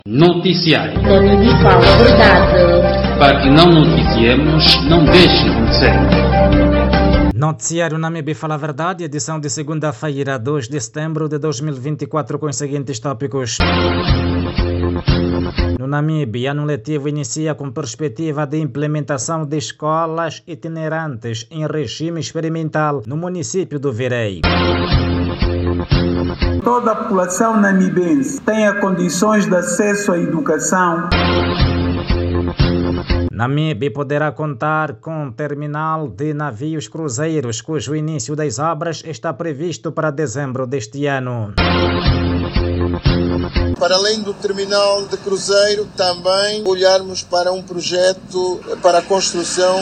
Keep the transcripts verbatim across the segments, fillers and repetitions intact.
Noticiário. Namibe fala a verdade. Para que não noticiemos, não deixe de ser. Noticiário Namibe fala a verdade, edição de segunda-feira, dois de setembro de dois mil e vinte e quatro, com os seguintes tópicos. No Namibe, ano letivo inicia com perspectiva de implementação de escolas itinerantes em regime experimental no município do Virei. Toda a população namibense tenha condições de acesso à educação. Namibe poderá contar com um terminal de navios cruzeiros, cujo início das obras está previsto para dezembro deste ano. Para além do terminal de cruzeiro, também olharmos para um projeto para a construção.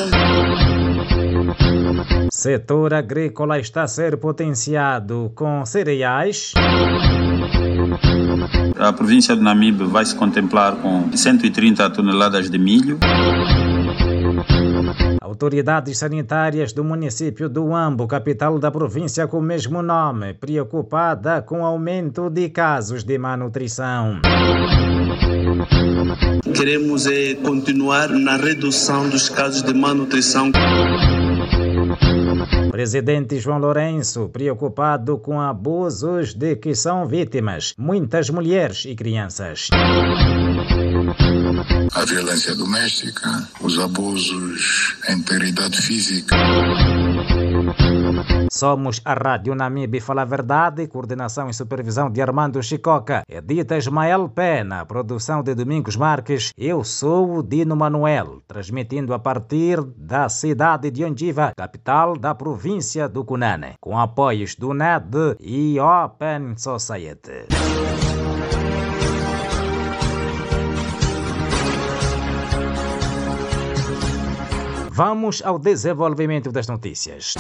Setor agrícola está a ser potenciado com cereais. A província do Namibe vai se contemplar com cento e trinta toneladas de milho. Autoridades sanitárias do município do Huambo, capital da província com o mesmo nome, preocupada com o aumento de casos de malnutrição. Queremos é, continuar na redução dos casos de malnutrição. Presidente João Lourenço, preocupado com abusos de que são vítimas muitas mulheres e crianças. A violência doméstica, os abusos à integridade física. Somos a Rádio Namibe Fala a Verdade, coordenação e supervisão de Armando Chicoca, edita Ismael Pena, produção de Domingos Marques. Eu sou o Dino Manuel, transmitindo a partir da cidade de Ondiva, capital da província do Cunane, com apoios do N E D e Open Society. Vamos ao desenvolvimento das notícias.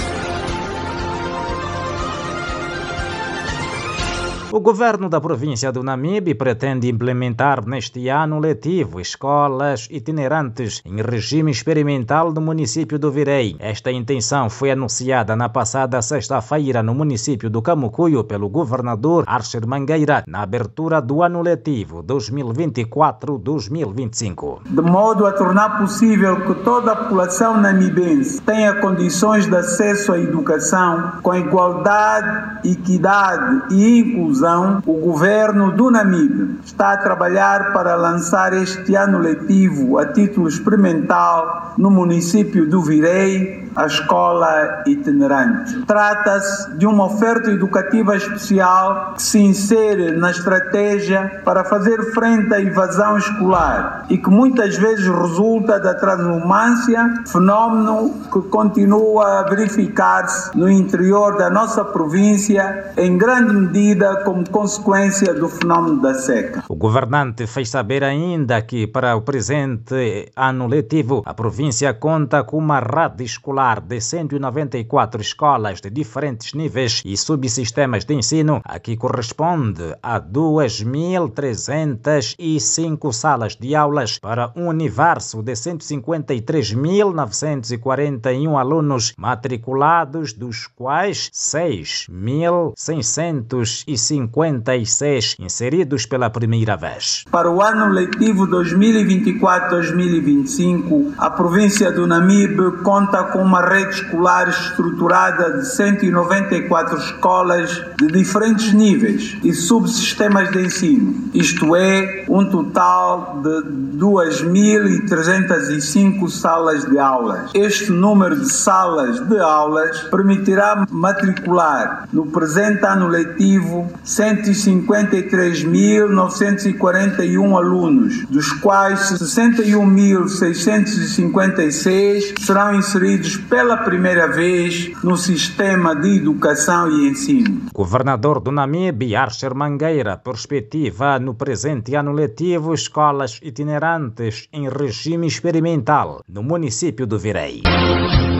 O governo da província do Namibe pretende implementar neste ano letivo escolas itinerantes em regime experimental no município do Virei. Esta intenção foi anunciada na passada sexta-feira no município do Camucuio pelo governador Archer Mangueira na abertura do ano letivo dois mil e vinte e quatro a dois mil e vinte e cinco. De modo a tornar possível que toda a população namibense tenha condições de acesso à educação com igualdade, equidade e inclusão, o governo do Namibe está a trabalhar para lançar este ano letivo a título experimental no município do Virei a escola itinerante. Trata-se de uma oferta educativa especial que se insere na estratégia para fazer frente à evasão escolar e que muitas vezes resulta da transumância, fenómeno que continua a verificar-se no interior da nossa província, em grande medida como consequência do fenómeno da seca. O governante fez saber ainda que para o presente ano letivo a província conta com uma rede escolar de cento e noventa e quatro escolas de diferentes níveis e subsistemas de ensino, a que corresponde a duas mil trezentas e cinco salas de aulas para um universo de cento e cinquenta e três mil novecentos e quarenta e um alunos matriculados, dos quais seis mil seiscentos e cinquenta e seis inseridos pela primeira vez. Para o ano letivo dois mil e vinte e quatro a dois mil e vinte e cinco, a província do Namibe conta com uma rede escolar estruturada de cento e noventa e quatro escolas de diferentes níveis e subsistemas de ensino, isto é, um total de duas mil trezentas e cinco salas de aulas. Este número de salas de aulas permitirá matricular no presente ano letivo cento e cinquenta e três mil novecentos e quarenta e um alunos, dos quais sessenta e um mil seiscentos e cinquenta e seis serão inseridos pela primeira vez no sistema de educação e ensino. Governador do Namibe, Archer Mangueira, perspectiva no presente ano letivo escolas itinerantes em regime experimental no município do Virei.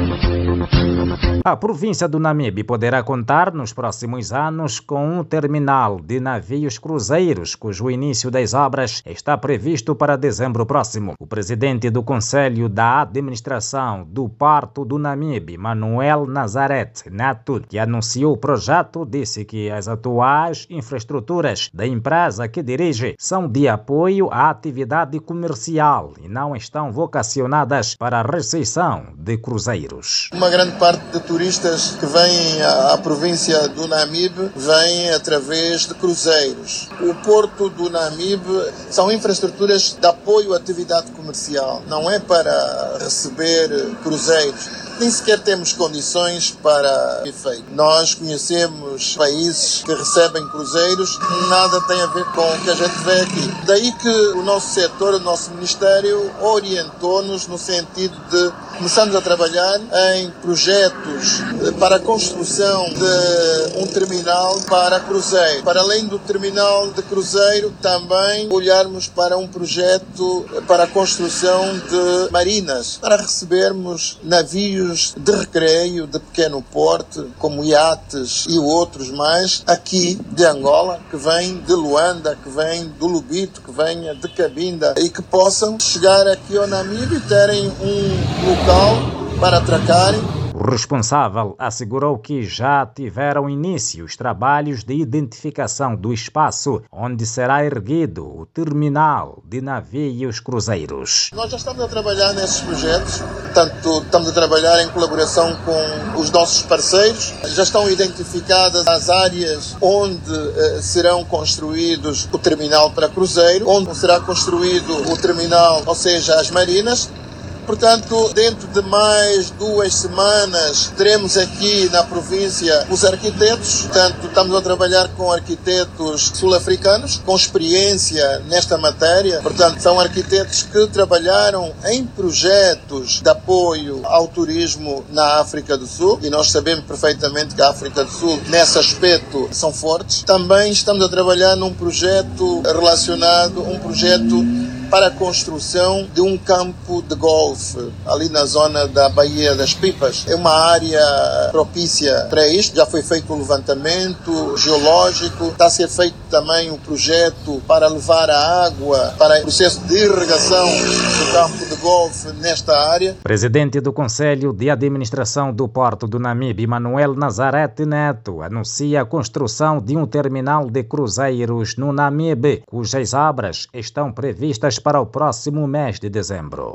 A província do Namibe poderá contar nos próximos anos com um terminal de navios cruzeiros, cujo início das obras está previsto para dezembro próximo. O presidente do Conselho da Administração do Porto do Namibe, Manuel Nazareth Neto, que anunciou o projeto, disse que as atuais infraestruturas da empresa que dirige são de apoio à atividade comercial e não estão vocacionadas para a recepção de cruzeiros. Uma grande parte de turistas que vêm à província do Namibe vêm através de cruzeiros. O porto do Namibe são infraestruturas de apoio à atividade comercial, não é para receber cruzeiros. Nem sequer temos condições para efeito. Nós conhecemos países que recebem cruzeiros, nada tem a ver com o que a gente vê aqui. Daí que o nosso setor, o nosso Ministério, orientou-nos no sentido de começarmos a trabalhar em projetos para a construção de um terminal para cruzeiro. Para além do terminal de cruzeiro, também olharmos para um projeto para a construção de marinas, para recebermos navios de recreio de pequeno porte, como iates e outros mais, aqui de Angola, que vêm de Luanda, que vêm do Lubito, que vêm de Cabinda e que possam chegar aqui ao Namibe e terem um local para atracarem. O responsável assegurou que já tiveram início os trabalhos de identificação do espaço onde será erguido o terminal de navios cruzeiros. Nós já estamos a trabalhar nesses projetos, portanto, estamos a trabalhar em colaboração com os nossos parceiros. Já estão identificadas as áreas onde eh, serão construídos o terminal para cruzeiro, onde será construído o terminal, ou seja, as marinas. Portanto, dentro de mais duas semanas, teremos aqui na província os arquitetos. Portanto, estamos a trabalhar com arquitetos sul-africanos, com experiência nesta matéria. Portanto, são arquitetos que trabalharam em projetos de apoio ao turismo na África do Sul. E nós sabemos perfeitamente que a África do Sul, nesse aspecto, são fortes. Também estamos a trabalhar num projeto relacionado, um projeto para a construção de um campo de golfe ali na zona da Baía das Pipas. É uma área propícia para isto. Já foi feito o levantamento geológico, está a ser feito também um projeto para levar a água para o processo de irrigação do campo de golfe nesta área. Presidente do Conselho de Administração do Porto do Namibe, Manuel Nazareth Neto, anuncia a construção de um terminal de cruzeiros no Namibe, cujas obras estão previstas para o próximo mês de dezembro.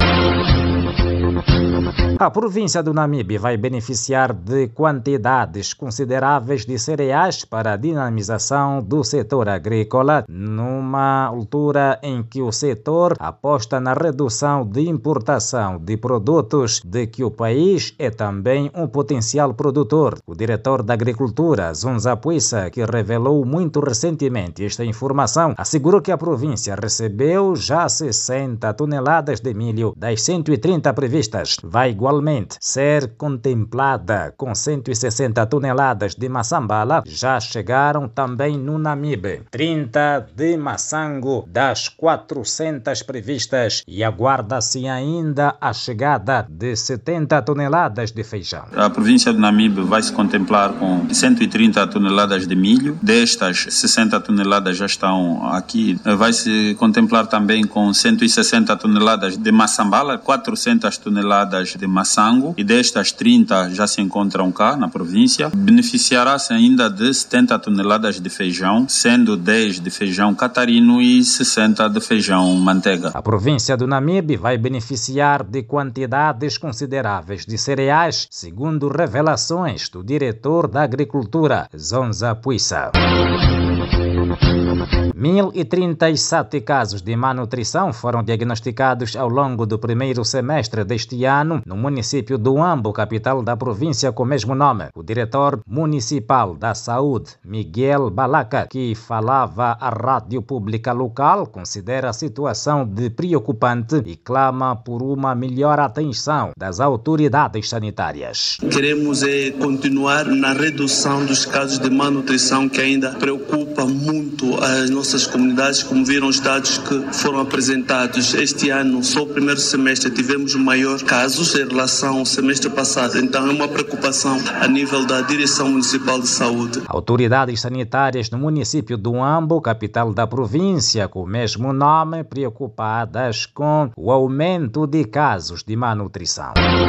A província do Namibe vai beneficiar de quantidades consideráveis de cereais para a dinamização do setor agrícola, numa altura em que o setor aposta na redução de importação de produtos de que o país é também um potencial produtor. O diretor da Agricultura, Zonza Puissa, que revelou muito recentemente esta informação, assegurou que a província recebeu já sessenta toneladas de milho das cento e trinta previstas. Vai igualmente ser contemplada com cento e sessenta toneladas de maçambala, já chegaram também no Namibe. trinta de maçango das quatrocentas previstas e aguarda-se ainda a chegada de setenta toneladas de feijão. A província do Namibe vai se contemplar com cento e trinta toneladas de milho. Destas, sessenta toneladas já estão aqui. Vai se contemplar também com cento e sessenta toneladas de maçambala, quatrocentas toneladas de maçango, e destas trinta já se encontram cá na província. Beneficiará-se ainda de setenta toneladas de feijão, sendo dez de feijão catarino e sessenta de feijão manteiga. A província do Namibe vai beneficiar de quantidades consideráveis de cereais, segundo revelações do diretor da Agricultura, Zonza Puissa. mil e trinta e sete casos de malnutrição foram diagnosticados ao longo do primeiro semestre deste ano no município do Huambo, capital da província com o mesmo nome. O diretor municipal da saúde, Miguel Balaca, que falava à rádio pública local, considera a situação de preocupante e clama por uma melhor atenção das autoridades sanitárias. Queremos é, continuar na redução dos casos de malnutrição que ainda preocupa muito as nossas nossas comunidades, como viram os dados que foram apresentados. Este ano, só o primeiro semestre, tivemos maior casos em relação ao semestre passado. Então é uma preocupação a nível da Direção Municipal de Saúde. Autoridades sanitárias no município do Huambo, capital da província, com o mesmo nome, preocupadas com o aumento de casos de malnutrição.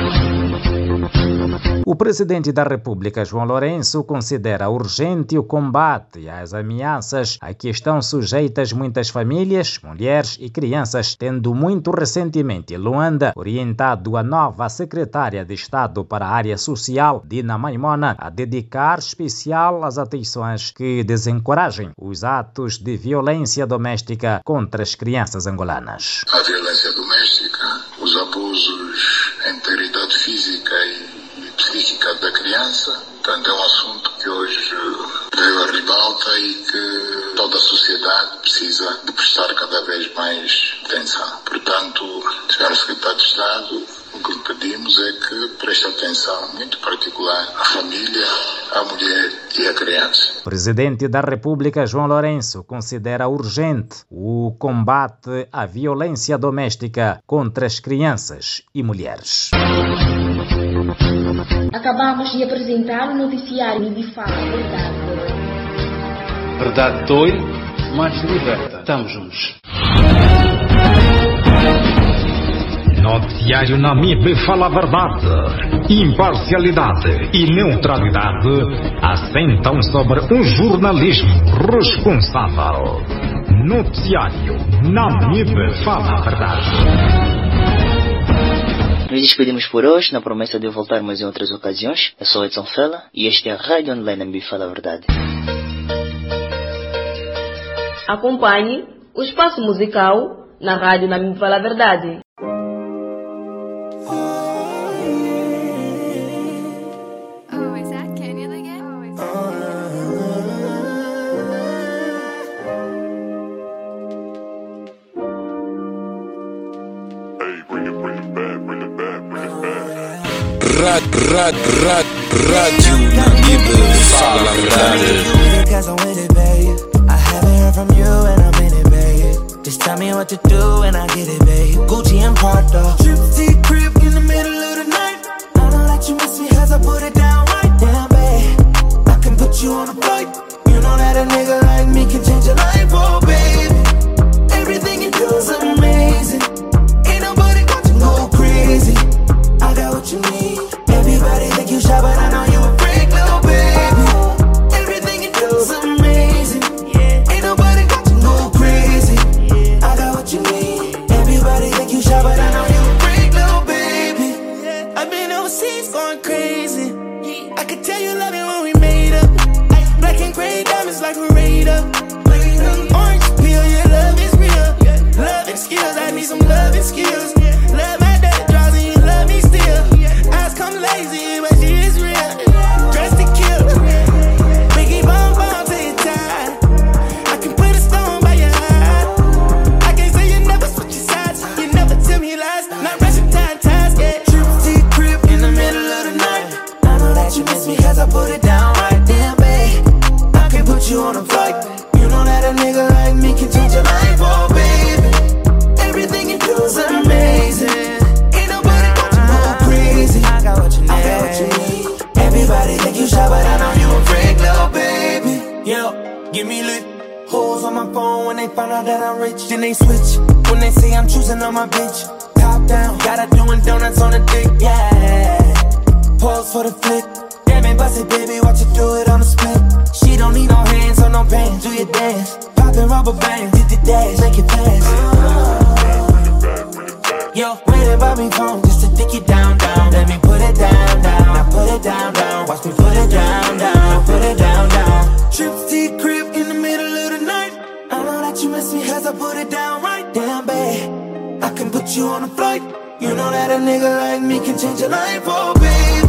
O presidente da República, João Lourenço, considera urgente o combate às ameaças a que estão sujeitas muitas famílias, mulheres e crianças, tendo muito recentemente Luanda orientado a nova secretária de Estado para a área social, Dina Maimona, a dedicar especial as atenções que desencorajem os atos de violência doméstica contra as crianças angolanas. A violência doméstica, os abusos à integridade física e psíquica da criança, portanto é um assunto que hoje veio à ribalta e que toda a sociedade precisa de prestar cada vez mais atenção. Portanto, senhor Secretário de Estado, o que lhe pedimos é que preste atenção muito particular à família, à mulher e à criança. O presidente da República, João Lourenço, considera urgente o combate à violência doméstica contra as crianças e mulheres. Acabamos de apresentar o noticiário de Fala Verdade. Verdade dói, mas liberta. Estamos juntos. Noticiário Namibe Fala Verdade. Imparcialidade e neutralidade assentam sobre um jornalismo responsável. Noticiário Namibe Fala Verdade. Nos despedimos por hoje, na promessa de voltarmos em outras ocasiões. Eu sou Edson Fela e este é a Rádio Online Namibe Fala Verdade. Acompanhe o espaço musical na Rádio Namibe Fala Verdade. Rádio Namibe Fala Verdade. I haven't heard from you and I'm in it, babe. Just tell me what to do and I get it, babe. Gucci and Prada, Trip T crib in the middle of the night. I know that you miss me as I put it down right down, babe. I can put you on a flight. You know that a nigga like me can change your life, oh baby. Everything you do is amazing. Ain't nobody got you go crazy. I got what you need. Everybody think you shy, but I know you a freak, little baby. Everything you do is amazing. Ain't nobody got you go crazy. I got what you need. Everybody think you shy, but I know you a freak, little baby. I've been overseas going crazy. I could tell you love it when we made up. Black and gray diamonds like a radar. Orange peel, your love is real. Love and skills, I need some love and skills. Love my dirty draws and you love me still. Eyes come lazy, but she is real. Dressed to kill. Biggie bomb bomb till you tired. I can put a stone by your eye. I can't say you never switch your sides. You never tell me lies. Not rushing time, ties, yeah. Trip T crib in the middle of the night. I know that you miss me cause I put it down right there, babe. I can put you on a flight. You know that a nigga like me can change your life, oh baby. Everything you do is amazing. Ain't nobody got you go crazy. I got what you need. I got what you need. Everybody think you shy, but I know you a freak, little baby. Yo, give me lit. Hoes on my phone when they find out that I'm rich. Then they switch when they say I'm choosing on my bitch. Top down, got her doing donuts on the dick, yeah. Pause for the flick. Damn it, bust it, baby, watch you do it on the split. She don't need no hands or no pants. Do your dance, poppin' rubber bands, hit the dash, make it fast. Yo, waiting by me phone just to dick it down, down. Let me put it down, down. Now put it down, down. Watch me put it down, down. Put it down, down. Trip T crib in the middle of the night. I know that you miss me as I put it down right down, babe. I can put you on a flight. You know that a nigga like me can change your life, oh baby.